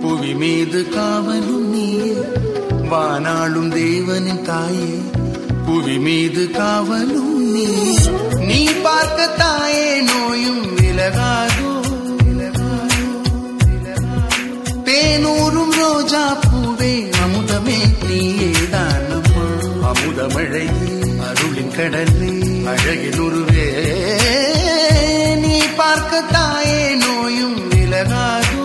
புவி மீது காவலும் நீயே, வானாளும் தேவனின் தாயே, புவி மீது காவலும் நீயே. நீ பார்க்க தாயே நோயும் விலகாதோ, தேனூரும் ரோஜா பூவே அமுதமே நீயேதானம்மா. அமுதமழையே அருளின் கடலே அழகின் உருவே, நீ பார்க்க தாயே நோயும் விலகாதோ,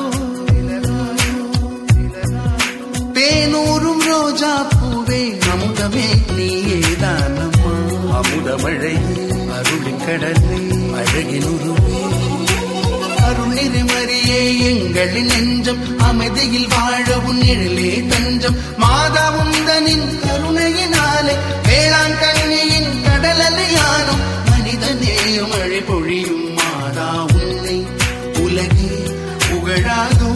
தேனூரும் ரோஜா பூவே அமுதமே நீயேதானம்மா. அமுதமழையே அருளின் கடலே அழகின் உருவே, அருள் நிறைமறியே எங்களின் நெஞ்சம், அமைதியில் வாழவும் நிழலே தஞ்சம். மாதா உந்தனின் கருணையினாலே வேளாண் கண்ணியின் கடலையானும் மனிதநேயம் மழை பொழியும். மாதா உன்னை உலகே புகழாதோ.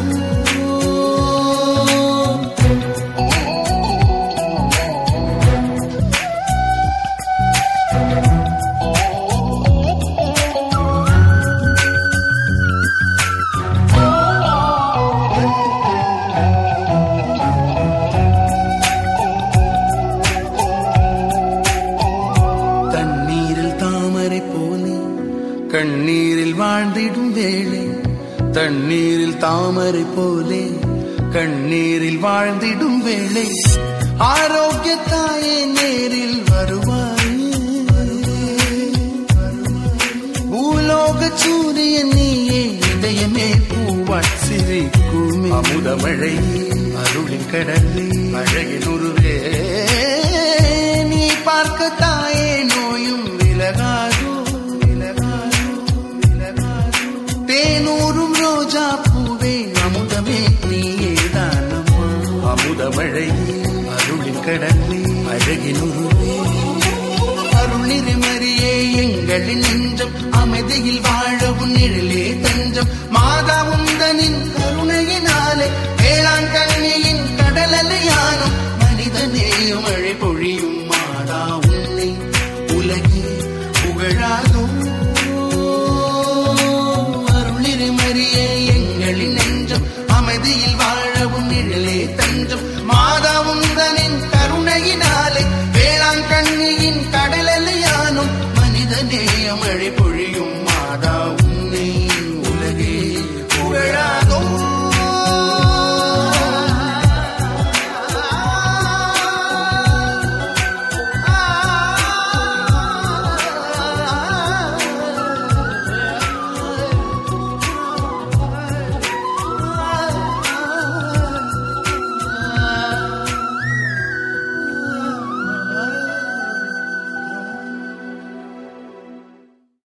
கண்ணீரில் வாழ்ந்திடும் வேளை, தண்ணீரில் தாமரை போலே கண்ணீரில் வாழ்ந்திடும் வேளை, ஆரோக்கிய தாயே நேரில் வருவாயே, பூலோக சூரியன் நீயே இதயமே பூவாட் சிரிக்குமே. அமுதமழையே அருளின் கடலே அழகின் உருவே, நீ பார்க்க தாயே நோயும் விலகாதோ, தேனூரும் ரோஜா பூவே அமுதமே நீயேதானம்மா. அமுதமழையே அருளின் கடலே அழகின் உருவே, அருள் நிறைமறியே எங்களின் நெஞ்சம், அமைதியில் வாழவும் நிழலே தஞ்சம். மாதா உந்தனின் கருணையினாலே வேளாண் கண்ணியே